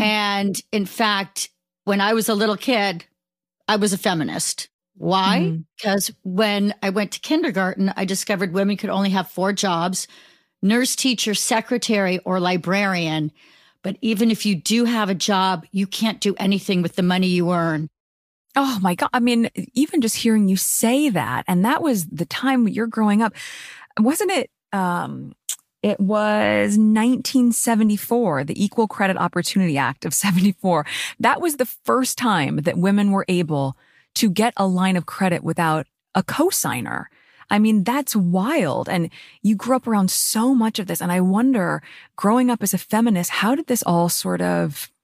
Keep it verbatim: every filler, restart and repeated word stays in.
And in fact, when I was a little kid, I was a feminist. Why? Mm. Because when I went to kindergarten, I discovered women could only have four jobs: nurse, teacher, secretary, or librarian. But even if you do have a job, you can't do anything with the money you earn. Oh my God. I mean, even just hearing you say that, and that was the time you're growing up, wasn't it? Um, it was nineteen seventy-four, the Equal Credit Opportunity Act of seventy-four. That was the first time that women were able to get a line of credit without a cosigner. I mean, that's wild. And you grew up around so much of this. And I wonder, growing up as a feminist, how did this all sort of